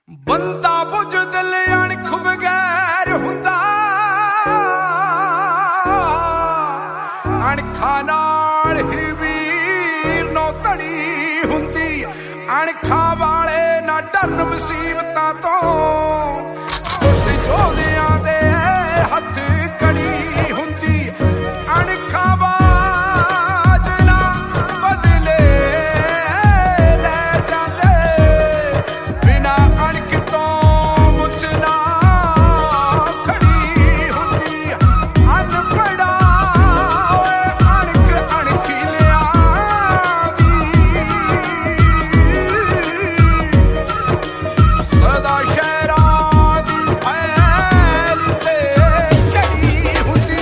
ਬੰਦਾ ਬੁਝ ਦਿਲ ਅਣਖ ਬਗੈਰ ਹੁੰਦਾ, ਅਣਖਾਂ ਨਾਲ ਹੀ ਵੀਰ ਨੋ ਧੜੀ ਹੁੰਦੀ। ਅਣਖਾਂ ਵਾਲੇ ਨਾ ਡਰਨ ਮੁਸੀਬਤਾਂ ਤੋਂ, ਉਸ ਯੋਧਿਆਂ ਦੇ ਹੱਥ ਕੜੀ ਹੁੰਦੀ। ਅਣਖਾਂ ਬਾਜ ਨਾ ਬਦਲੇ ਲੈ ਜਾਂਦੇ, ਬਿਨਾ ਅਣਖ ਤੋਂ ਮੁੱਛ ਨਾ ਖੜੀ ਹੁੰਦੀ। ਅਨਪੜਾ ਓਏ ਅਣਖ ਅਣਖੀ ਲਿਆਂਦੀ, ਸਦਾ ਸ਼ਹਿਰਾਂ ਦੀ ਫੈਲ ਤੇ ਚੜੀ ਹੁੰਦੀ।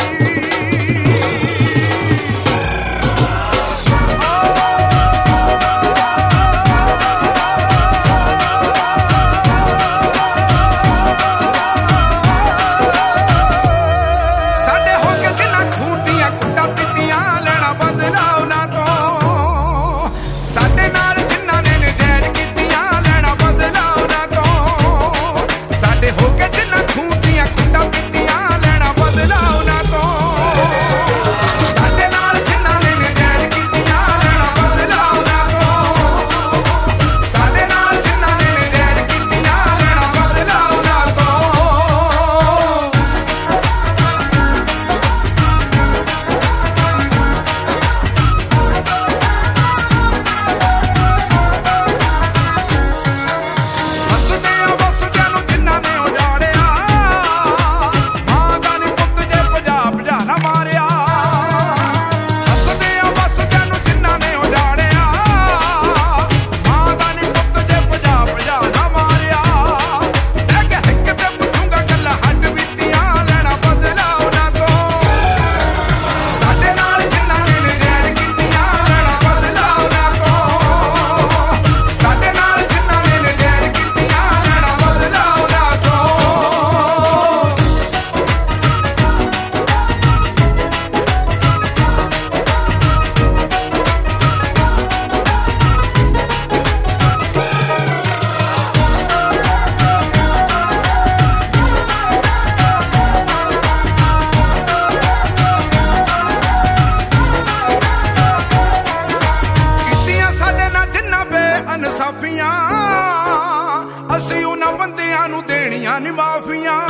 ਸਾਡੇ ਹੋ ਕੇ ਜਿਨ੍ਹਾਂ ਖੂਨ ਦੀਆਂ ਕੁੱਟਾਂ ਪੀਤੀਆਂ, ਲੈਣਾ ਬਦਲਾ ਉਹਨਾਂ ਤੋਂ। ਸਾਡੇ ਨਾਲ ਜਿਨ੍ਹਾਂ ਨੇ ਨਜਾਇਜ਼ ਕੀਤੀਆਂ, ਲੈਣਾ ਬਦਲਾ ਉਹਨਾਂ ਤੋਂ। ਸਾਡੇ ਹੋ ਕੇ ਜਿਨ੍ਹਾਂ ਖੂਨ ਦੀਆਂ ਕੁੱਟਾਂ ਪੀਤੀਆਂ, ਲੈਣਾ ਬਦਲਾ ਉਹਨਾਂ ਤੋਂ। ਸਾਡੇ ਨਾਲ ਜਿਨ੍ਹਾਂ ਨੇ ਨਜਾਇਜ਼ ਕੀਤੀਆਂ, ਲੈਣਾ ਬਦਲਾ ਉਹਨਾਂ ਤੋਂ। ਸਾਡੇ ਨਾਲ ਜਿਨ੍ਹਾਂ ਨੇ ਨਜਾਇਜ਼ ਕੀਤੀਆਂ, ਲੈਣਾ ਬਦਲਾ ਉਹਨਾਂ ਤੋਂ। ਹੱਸਦਿਆਂ ਵਸਦਿਆਂ ਨੂੰ ਜਿਨ੍ਹਾਂ ਨੇ ਉਜਾੜਿਆ, ਮਾਂ ਦਾ ਨੀ ਪੁੱਤ ਜੇ ਭਜਾ ਭਜਾ ਨਾ ਮਾਰਿਆ। ਹੱਸਦਿਆਂ ਵਸਦਿਆਂ ਨੂੰ ਜਿਨ੍ਹਾਂ ਨੇ ਉਜਾੜਿਆ, ਮਾਂ ਦਾ ਨੀ ਪੁੱਤ ਜੇ ਭਜਾ ਭਜਾ ਨਾ ਮਾਰਿਆ। ਲੈ ਕੇ ਹਿੱਕ ਤੇ ਪੁੱਛੂੰਗਾ ਗੱਲਾਂ ਹੱਡ ਬੀਤੀਆਂ, ਲੈਣਾ ਬਦਲਾ ਉਹਨਾਂ ਤੋਂ। ਸਾਡੇ ਨਾਲ ਜਿਨ੍ਹਾਂ ਨੇ ਨਜਾਇਜ਼ ਕੀਤੀਆਂ, ਲੈਣਾ ਬਦਲਾ ਉਹਨਾਂ ਤੋਂ। ਸਾਡੇ ਨਾਲ ਜਿਨ੍ਹਾਂ ਨੇ ਨਜਾਇਜ਼ ਕੀਤੀਆਂ, ਲੈਣਾ ਬਦਲਾ ਉਹਨਾਂ ਤੋਂ। ਕੀਤੀਆਂ ਸਾਡੇ ਨਾਲ ਜਿਨ੍ਹਾਂ ਬੇਇਨਸਾਫੀਆਂ, ਅਸੀਂ ਉਹਨਾਂ ਬੰਦਿਆਂ ਨੂੰ ਦੇਣੀਆਂ ਨੀ ਮਾਫੀਆਂ।